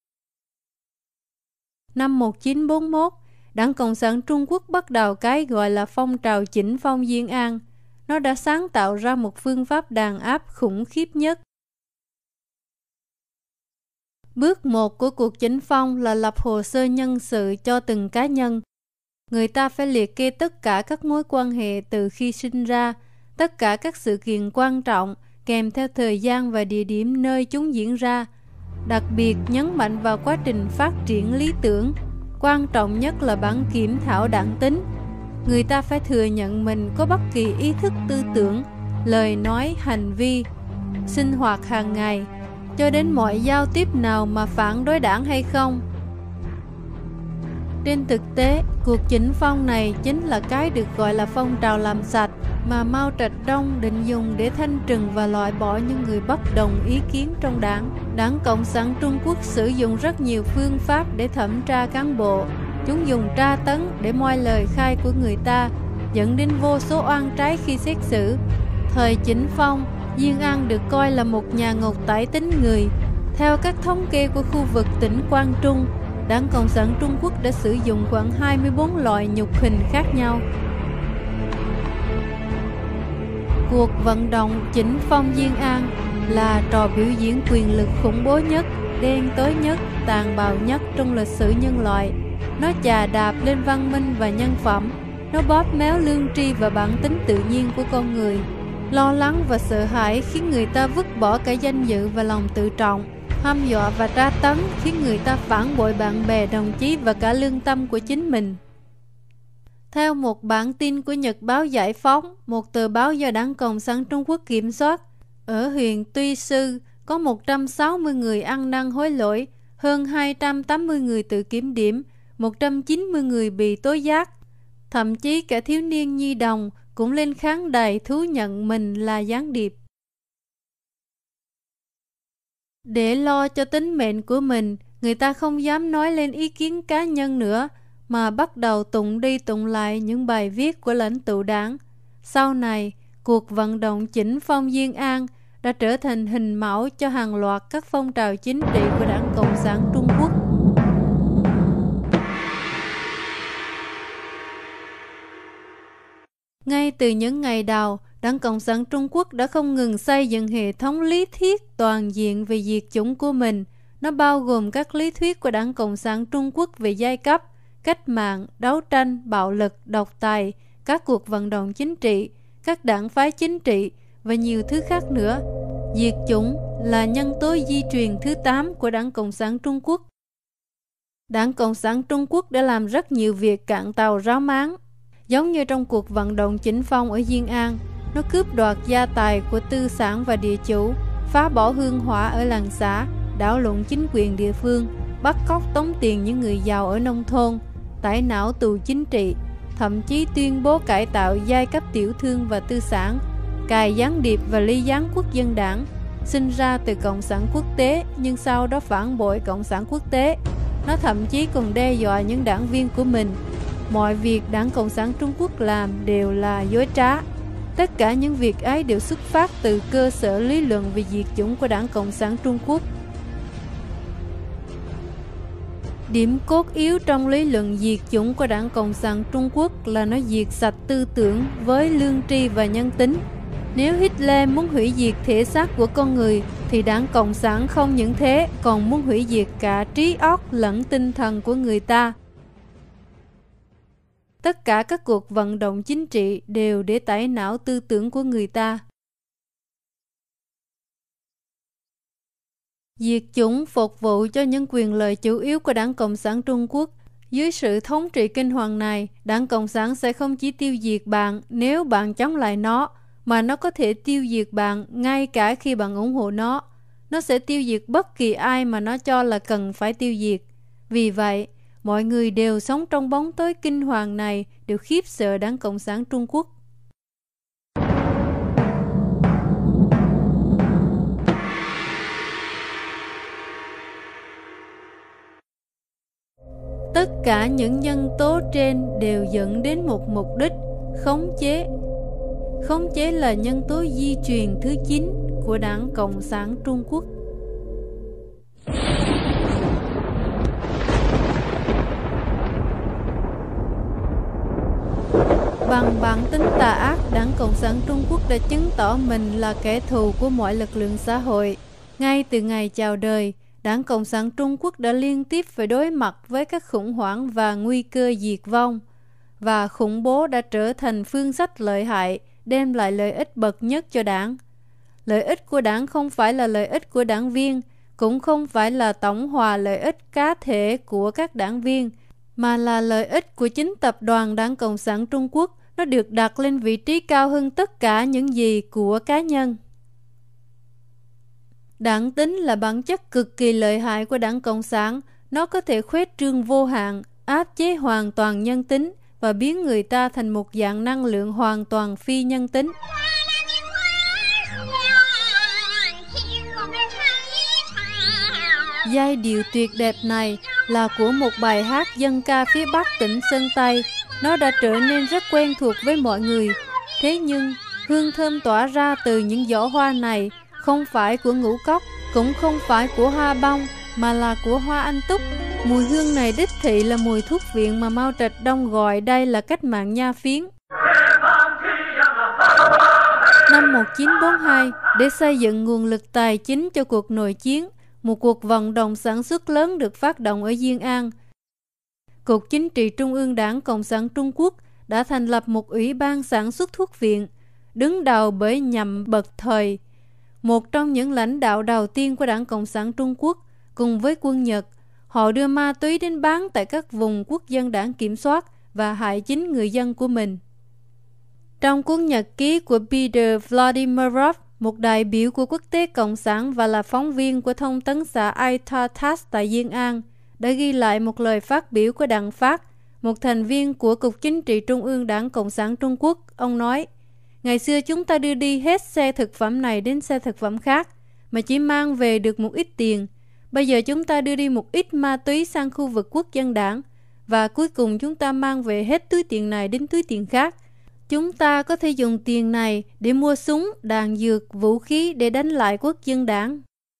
Năm một nghìn chín trăm bốn mươi mốt, Đảng Cộng sản Trung Quốc bắt đầu cái gọi là phong trào chỉnh phong Diên An. Nó đã sáng tạo ra một phương pháp đàn áp khủng khiếp nhất. Bước một của cuộc chỉnh phong là lập hồ sơ nhân sự cho từng cá nhân. Người ta phải liệt kê tất cả các mối quan hệ từ khi sinh ra, tất cả các sự kiện quan trọng kèm theo thời gian và địa điểm nơi chúng diễn ra. Đặc biệt nhấn mạnh vào quá trình phát triển lý tưởng. Quan trọng nhất là bản kiểm thảo đảng tính. Người ta phải thừa nhận mình có bất kỳ ý thức tư tưởng, lời nói, hành vi, sinh hoạt hàng ngày, cho đến mọi giao tiếp nào mà phản đối đảng hay không. Trên thực tế, cuộc chỉnh phong này chính là cái được gọi là phong trào làm sạch mà Mao Trạch Đông định dùng để thanh trừng và loại bỏ những người bất đồng ý kiến trong đảng. Đảng Cộng sản Trung Quốc sử dụng rất nhiều phương pháp để thẩm tra cán bộ. Chúng dùng tra tấn để moi lời khai của người ta, dẫn đến vô số oan trái khi xét xử. Thời chỉnh phong, Diên An được coi là một nhà ngục tải tính người. Theo các thống kê của khu vực tỉnh Quang Trung, Đảng Cộng sản Trung Quốc đã sử dụng khoảng hai mươi bốn loại nhục hình khác nhau. Cuộc vận động chỉnh phong Diên An là trò biểu diễn quyền lực khủng bố nhất, đen tối nhất, tàn bạo nhất trong lịch sử nhân loại. Nó chà đạp lên văn minh và nhân phẩm. Nó bóp méo lương tri và bản tính tự nhiên của con người. Lo lắng và sợ hãi khiến người ta vứt bỏ cả danh dự và lòng tự trọng. Hăm dọa và tra tấn khiến người ta phản bội bạn bè, đồng chí và cả lương tâm của chính mình. Theo một bản tin của Nhật báo Giải phóng, một tờ báo do Đảng Cộng sản Trung Quốc kiểm soát, ở huyện Tuy Sư có một trăm sáu mươi người ăn năn hối lỗi, hơn hai trăm tám mươi người tự kiểm điểm, một trăm chín mươi người bị tố giác. Thậm chí cả thiếu niên nhi đồng cũng lên khán đài thú nhận mình là gián điệp. Để lo cho tính mệnh của mình, người ta không dám nói lên ý kiến cá nhân nữa, mà bắt đầu tụng đi tụng lại những bài viết của lãnh tụ đảng. Sau này, cuộc vận động chỉnh phong Diên An đã trở thành hình mẫu cho hàng loạt các phong trào chính trị của Đảng Cộng sản Trung Quốc. Ngay từ những ngày đầu, Đảng Cộng sản Trung Quốc đã không ngừng xây dựng hệ thống lý thuyết toàn diện về diệt chủng của mình. Nó bao gồm các lý thuyết của Đảng Cộng sản Trung Quốc về giai cấp, cách mạng, đấu tranh, bạo lực, độc tài, các cuộc vận động chính trị, các đảng phái chính trị và nhiều thứ khác nữa. Diệt chủng là nhân tố di truyền thứ tám của Đảng Cộng sản Trung Quốc. Đảng Cộng sản Trung Quốc đã làm rất nhiều việc cạn tàu ráo máng. Giống như trong cuộc vận động chỉnh phong ở Diên An, nó cướp đoạt gia tài của tư sản và địa chủ, phá bỏ hương hỏa ở làng xã, đảo lộn chính quyền địa phương, bắt cóc tống tiền những người giàu ở nông thôn, tải não tù chính trị, thậm chí tuyên bố cải tạo giai cấp tiểu thương và tư sản, cài gián điệp và ly gián quốc dân đảng, sinh ra từ Cộng sản quốc tế nhưng sau đó phản bội Cộng sản quốc tế. Nó thậm chí còn đe dọa những đảng viên của mình. Mọi việc Đảng Cộng sản Trung Quốc làm đều là dối trá. Tất cả những việc ấy đều xuất phát từ cơ sở lý luận về diệt chủng của Đảng Cộng sản Trung Quốc. Điểm cốt yếu trong lý luận diệt chủng của Đảng Cộng sản Trung Quốc là nó diệt sạch tư tưởng với lương tri và nhân tính. Nếu Hitler muốn hủy diệt thể xác của con người, thì Đảng Cộng sản không những thế, còn muốn hủy diệt cả trí óc lẫn tinh thần của người ta. Tất cả các cuộc vận động chính trị đều để tẩy não tư tưởng của người ta. Diệt chủng phục vụ cho những quyền lợi chủ yếu của Đảng Cộng sản Trung Quốc. Dưới sự thống trị kinh hoàng này, Đảng Cộng sản sẽ không chỉ tiêu diệt bạn nếu bạn chống lại nó, mà nó có thể tiêu diệt bạn ngay cả khi bạn ủng hộ nó. Nó sẽ tiêu diệt bất kỳ ai mà nó cho là cần phải tiêu diệt. Vì vậy, mọi người đều sống trong bóng tối kinh hoàng này, đều khiếp sợ Đảng Cộng sản Trung Quốc. Tất cả những nhân tố trên đều dẫn đến một mục đích: khống chế. Khống chế là nhân tố di truyền thứ chín của Đảng Cộng sản Trung Quốc. Bằng bản tính tà ác, Đảng Cộng sản Trung Quốc đã chứng tỏ mình là kẻ thù của mọi lực lượng xã hội. Ngay từ ngày chào đời, Đảng Cộng sản Trung Quốc đã liên tiếp phải đối mặt với các khủng hoảng và nguy cơ diệt vong. Và khủng bố đã trở thành phương sách lợi hại, đem lại lợi ích bậc nhất cho đảng. Lợi ích của đảng không phải là lợi ích của đảng viên, cũng không phải là tổng hòa lợi ích cá thể của các đảng viên, mà là lợi ích của chính tập đoàn Đảng Cộng sản Trung Quốc. Nó được đặt lên vị trí cao hơn tất cả những gì của cá nhân. Đảng tính là bản chất cực kỳ lợi hại của Đảng Cộng sản. Nó có thể khuếch trương vô hạn, áp chế hoàn toàn nhân tính và biến người ta thành một dạng năng lượng hoàn toàn phi nhân tính. Giai điệu tuyệt đẹp này là của một bài hát dân ca phía bắc tỉnh Sơn Tây. Nó đã trở nên rất quen thuộc với mọi người. Thế nhưng, hương thơm tỏa ra từ những giỏ hoa này không phải của ngũ cốc, cũng không phải của hoa bông, mà là của hoa anh túc. Mùi hương này đích thị là mùi thuốc viện mà Mao Trạch Đông gọi đây là cách mạng nha phiến. Năm một nghìn chín trăm bốn mươi hai, để xây dựng nguồn lực tài chính cho cuộc nội chiến, một cuộc vận động sản xuất lớn được phát động ở Diên An. Cục Chính trị Trung ương Đảng Cộng sản Trung Quốc đã thành lập một ủy ban sản xuất thuốc viện, đứng đầu bởi Nhậm Bật Thời, một trong những lãnh đạo đầu tiên của Đảng Cộng sản Trung Quốc. Cùng với quân Nhật, họ đưa ma túy đến bán tại các vùng quốc dân đảng kiểm soát và hại chính người dân của mình. Trong cuốn nhật ký của Peter Vladimirov, một đại biểu của Quốc tế Cộng sản và là phóng viên của thông tấn xã i tê a tát tại Diên An, đã ghi lại một lời phát biểu của Đặng Phát, một thành viên của Cục Chính trị Trung ương Đảng Cộng sản Trung Quốc. Ông nói, ngày xưa chúng ta đưa đi hết xe thực phẩm này đến xe thực phẩm khác, mà chỉ mang về được một ít tiền. Bây giờ chúng ta đưa đi một ít ma túy sang khu vực quốc dân đảng, và cuối cùng chúng ta mang về hết túi tiền này đến túi tiền khác. Chúng ta có thể dùng tiền này để mua súng, đạn dược, vũ khí để đánh lại quốc dân đảng.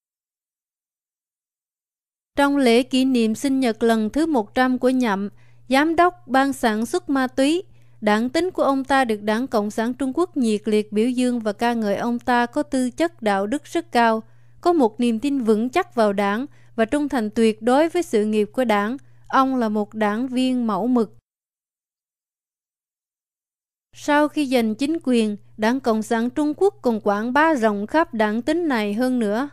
Trong lễ kỷ niệm sinh nhật lần thứ một trăm của Nhậm, giám đốc ban sản xuất ma túy, đảng tính của ông ta được Đảng Cộng sản Trung Quốc nhiệt liệt biểu dương và ca ngợi ông ta có tư chất đạo đức rất cao, có một niềm tin vững chắc vào đảng và trung thành tuyệt đối với sự nghiệp của đảng. Ông là một đảng viên mẫu mực. Sau khi giành chính quyền, Đảng Cộng sản Trung Quốc còn quảng bá rộng khắp đảng tính này hơn nữa.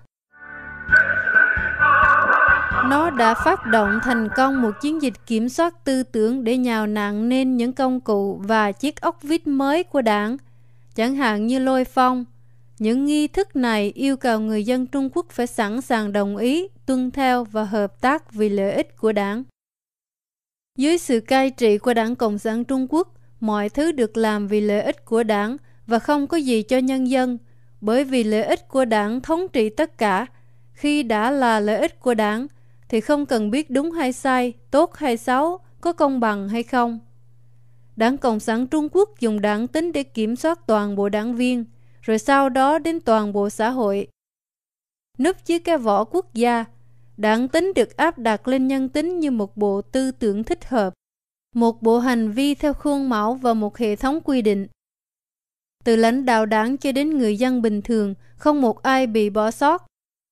Nó đã phát động thành công một chiến dịch kiểm soát tư tưởng để nhào nặn nên những công cụ và chiếc ốc vít mới của đảng, chẳng hạn như lôi phong. Những nghi thức này yêu cầu người dân Trung Quốc phải sẵn sàng đồng ý, tuân theo và hợp tác vì lợi ích của đảng. Dưới sự cai trị của Đảng Cộng sản Trung Quốc, mọi thứ được làm vì lợi ích của đảng và không có gì cho nhân dân. bởi vì lợi ích của đảng thống trị tất cả. Khi đã là lợi ích của đảng, thì không cần biết đúng hay sai, tốt hay xấu, có công bằng hay không. Đảng Cộng sản Trung Quốc dùng đảng tính để kiểm soát toàn bộ đảng viên, rồi sau đó đến toàn bộ xã hội. Núp dưới cái vỏ quốc gia, đảng tính được áp đặt lên nhân tính như một bộ tư tưởng thích hợp, một bộ hành vi theo khuôn mẫu và một hệ thống quy định. Từ lãnh đạo đảng cho đến người dân bình thường, không một ai bị bỏ sót.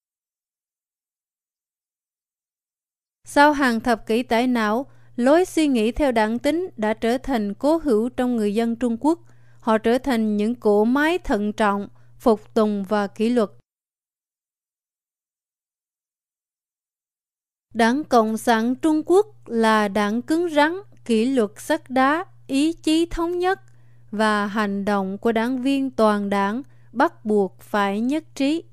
Sau hàng thập kỷ tẩy não, lối suy nghĩ theo đảng tính đã trở thành cố hữu trong người dân Trung Quốc. Họ trở thành những cỗ máy thận trọng, phục tùng và kỷ luật. Đảng Cộng sản Trung Quốc là đảng cứng rắn, kỷ luật sắt đá, ý chí thống nhất và hành động của đảng viên toàn đảng bắt buộc phải nhất trí.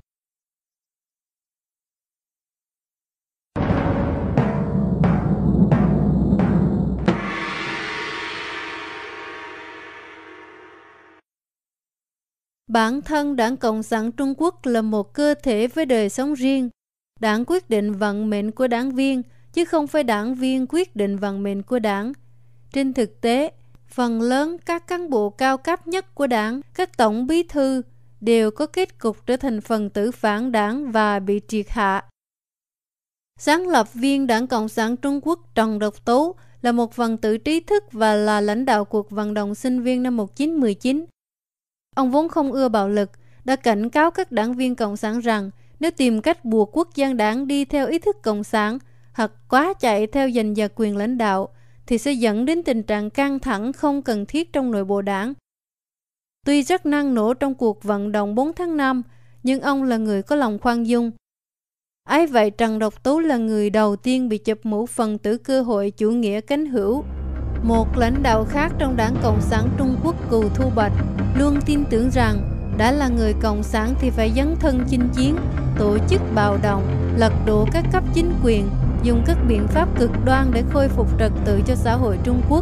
Bản thân Đảng Cộng sản Trung Quốc là một cơ thể với đời sống riêng. Đảng quyết định vận mệnh của đảng viên, chứ không phải đảng viên quyết định vận mệnh của đảng. Trên thực tế, phần lớn các cán bộ cao cấp nhất của đảng, các tổng bí thư, đều có kết cục trở thành phần tử phản đảng và bị triệt hạ. Sáng lập viên Đảng Cộng sản Trung Quốc Trần Độc Tố là một phần tử trí thức và là lãnh đạo cuộc vận động sinh viên năm một nghìn chín trăm mười chín. Ông vốn không ưa bạo lực, đã cảnh cáo các đảng viên Cộng sản rằng nếu tìm cách buộc quốc dân đảng đi theo ý thức Cộng sản hoặc quá chạy theo giành giật quyền lãnh đạo, thì sẽ dẫn đến tình trạng căng thẳng không cần thiết trong nội bộ đảng. Tuy rất năng nổ trong cuộc vận động bốn tháng năm, nhưng ông là người có lòng khoan dung. Ấy vậy, Trần Độc Tú là người đầu tiên bị chụp mũ phần tử cơ hội chủ nghĩa cánh hữu. Một lãnh đạo khác trong Đảng Cộng sản Trung Quốc, Cù Thu Bạch, luôn tin tưởng rằng đã là người Cộng sản thì phải dấn thân chinh chiến, tổ chức bạo động, lật đổ các cấp chính quyền, dùng các biện pháp cực đoan để khôi phục trật tự cho xã hội Trung Quốc.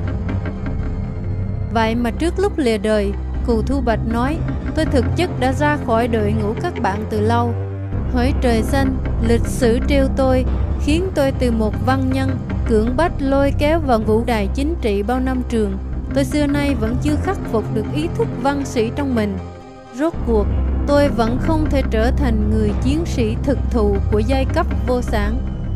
Vậy mà trước lúc lìa đời, Cù Thu Bạch nói: "Tôi thực chất đã ra khỏi đội ngũ các bạn từ lâu. Hỡi trời xanh, lịch sử trêu tôi, khiến tôi từ một văn nhân cưỡng bách lôi kéo vào vũ đài chính trị bao năm trường. Tôi xưa nay vẫn chưa khắc phục được ý thức văn sĩ trong mình. Rốt cuộc, tôi vẫn không thể trở thành người chiến sĩ thực thụ của giai cấp vô sản."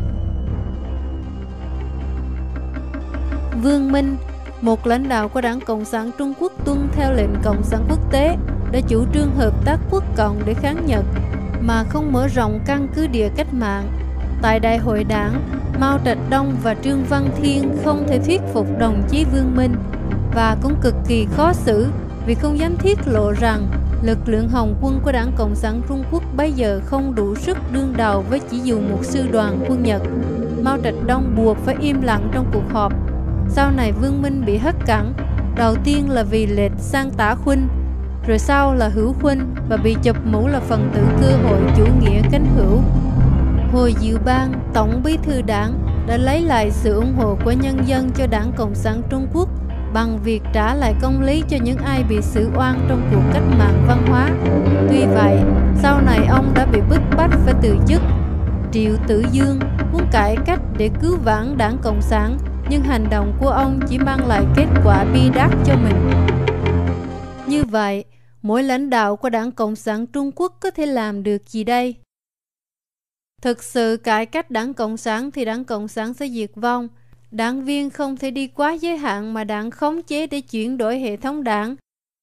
Vương Minh, một lãnh đạo của Đảng Cộng sản Trung Quốc tuân theo lệnh Cộng sản quốc tế, đã chủ trương hợp tác quốc cộng để kháng Nhật, mà không mở rộng căn cứ địa cách mạng. Tại đại hội đảng, Mao Trạch Đông và Trương Văn Thiên không thể thuyết phục đồng chí Vương Minh, và cũng cực kỳ khó xử vì không dám tiết lộ rằng lực lượng Hồng quân của Đảng Cộng sản Trung Quốc bây giờ không đủ sức đương đầu với chỉ dù một sư đoàn quân Nhật. Mao Trạch Đông buộc phải im lặng trong cuộc họp. Sau này Vương Minh bị hất cẳng, đầu tiên là vì lệch sang Tả Khuynh, rồi sau là Hữu Khuynh, và bị chụp mũ là phần tử cơ hội chủ nghĩa cánh hữu. Hồ Diệu Bang, Tổng bí thư đảng, đã lấy lại sự ủng hộ của nhân dân cho Đảng Cộng sản Trung Quốc bằng việc trả lại công lý cho những ai bị xử oan trong cuộc cách mạng văn hóa. Tuy vậy, sau này ông đã bị bức bách phải từ chức. Triệu Tử Dương muốn cải cách để cứu vãn Đảng Cộng sản, nhưng hành động của ông chỉ mang lại kết quả bi đát cho mình. Như vậy, mỗi lãnh đạo của Đảng Cộng sản Trung Quốc có thể làm được gì đây? Thực sự cải cách Đảng Cộng sản thì Đảng Cộng sản sẽ diệt vong. Đảng viên không thể đi quá giới hạn mà đảng khống chế để chuyển đổi hệ thống đảng.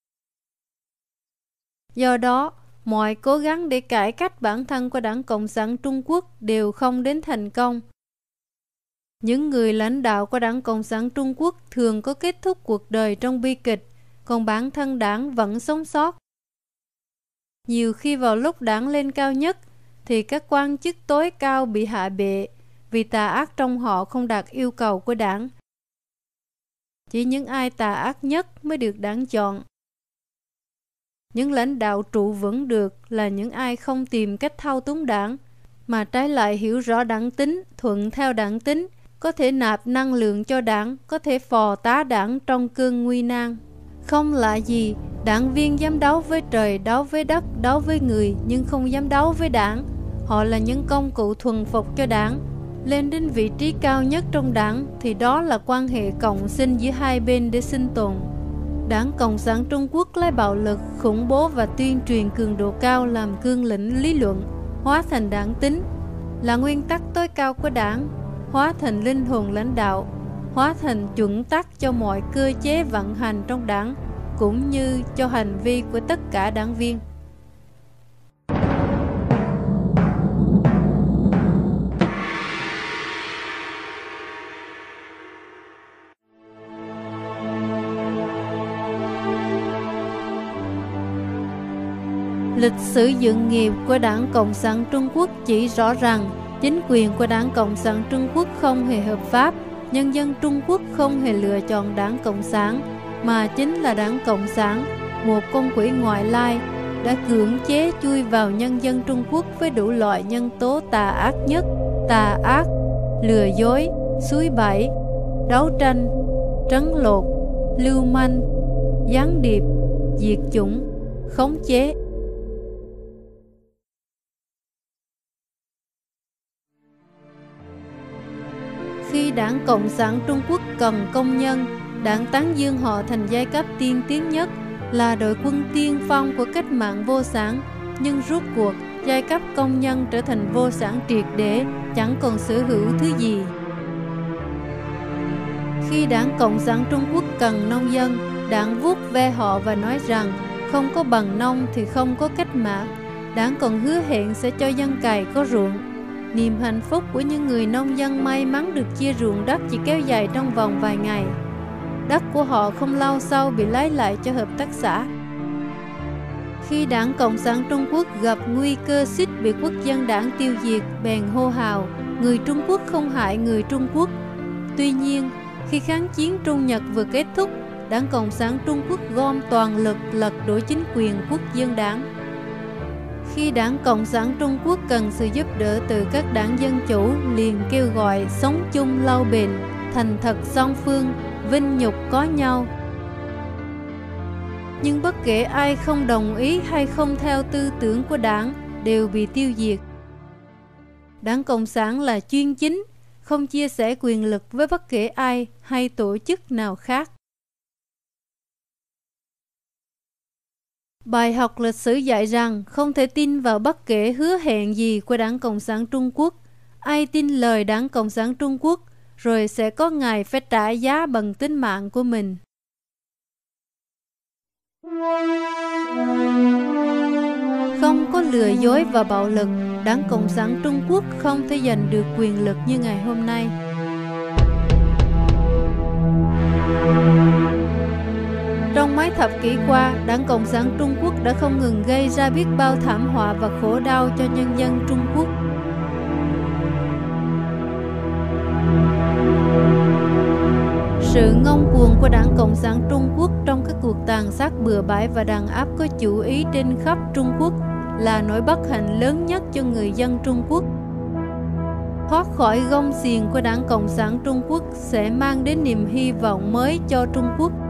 Do đó, mọi cố gắng để cải cách bản thân của Đảng Cộng sản Trung Quốc đều không đến thành công. Những người lãnh đạo của Đảng Cộng sản Trung Quốc thường có kết thúc cuộc đời trong bi kịch, còn bản thân đảng vẫn sống sót. Nhiều khi vào lúc đảng lên cao nhất, thì các quan chức tối cao bị hạ bệ vì tà ác trong họ không đạt yêu cầu của đảng. Chỉ những ai tà ác nhất mới được đảng chọn. Những lãnh đạo trụ vững được là những ai không tìm cách thao túng đảng, mà trái lại hiểu rõ đảng tính, thuận theo đảng tính, có thể nạp năng lượng cho đảng, có thể phò tá đảng trong cơn nguy nan. Không lạ gì, đảng viên dám đấu với trời, đấu với đất, đấu với người, nhưng không dám đấu với đảng. Họ là những công cụ thuần phục cho đảng. Lên đến vị trí cao nhất trong đảng thì đó là quan hệ cộng sinh giữa hai bên để sinh tồn. Đảng Cộng sản Trung Quốc lấy bạo lực, khủng bố và tuyên truyền cường độ cao làm cương lĩnh lý luận, hóa thành đảng tính, là nguyên tắc tối cao của đảng, hóa thành linh hồn lãnh đạo, hóa thành chuẩn tắc cho mọi cơ chế vận hành trong đảng, cũng như cho hành vi của tất cả đảng viên. Lịch sử dựng nghiệp của Đảng Cộng sản Trung Quốc chỉ rõ rằng chính quyền của Đảng Cộng sản Trung Quốc không hề hợp pháp, nhân dân Trung Quốc không hề lựa chọn Đảng Cộng sản, mà chính là Đảng Cộng sản, một con quỷ ngoại lai, đã cưỡng chế chui vào nhân dân Trung Quốc với đủ loại nhân tố tà ác nhất: tà ác, lừa dối, suối bẫy, đấu tranh, trấn lột, lưu manh, gián điệp, diệt chủng, khống chế. Khi Đảng Cộng sản Trung Quốc cần công nhân, đảng tán dương họ thành giai cấp tiên tiến nhất, là đội quân tiên phong của cách mạng vô sản. Nhưng rốt cuộc, giai cấp công nhân trở thành vô sản triệt để, chẳng còn sở hữu thứ gì. Khi Đảng Cộng sản Trung Quốc cần nông dân, đảng vuốt ve họ và nói rằng không có bằng nông thì không có cách mạng. Đảng còn hứa hẹn sẽ cho dân cày có ruộng. Niềm hạnh phúc của những người nông dân may mắn được chia ruộng đất chỉ kéo dài trong vòng vài ngày. Đất của họ không lâu sau bị lấy lại cho hợp tác xã. Khi Đảng Cộng sản Trung Quốc gặp nguy cơ suýt bị quốc dân đảng tiêu diệt, bèn hô hào người Trung Quốc không hại người Trung Quốc. Tuy nhiên, khi kháng chiến Trung Nhật vừa kết thúc, Đảng Cộng sản Trung Quốc gom toàn lực lật đổ chính quyền quốc dân đảng. Khi Đảng Cộng sản Trung Quốc cần sự giúp đỡ từ các đảng dân chủ, liền kêu gọi sống chung lâu bền, thành thật song phương, vinh nhục có nhau. Nhưng bất kể ai không đồng ý hay không theo tư tưởng của đảng đều bị tiêu diệt. Đảng Cộng sản là chuyên chính, không chia sẻ quyền lực với bất kể ai hay tổ chức nào khác. Bài học lịch sử dạy rằng không thể tin vào bất kể hứa hẹn gì của Đảng Cộng sản Trung Quốc. Ai tin lời Đảng Cộng sản Trung Quốc rồi sẽ có ngày phải trả giá bằng tính mạng của mình. Không có lừa dối và bạo lực, Đảng Cộng sản Trung Quốc không thể giành được quyền lực như ngày hôm nay. Trong mấy thập kỷ qua, Đảng Cộng sản Trung Quốc đã không ngừng gây ra biết bao thảm họa và khổ đau cho nhân dân Trung Quốc. Sự ngông cuồng của Đảng Cộng sản Trung Quốc trong các cuộc tàn sát bừa bãi và đàn áp có chủ ý trên khắp Trung Quốc là nỗi bất hạnh lớn nhất cho người dân Trung Quốc. Thoát khỏi gông xiềng của Đảng Cộng sản Trung Quốc sẽ mang đến niềm hy vọng mới cho Trung Quốc.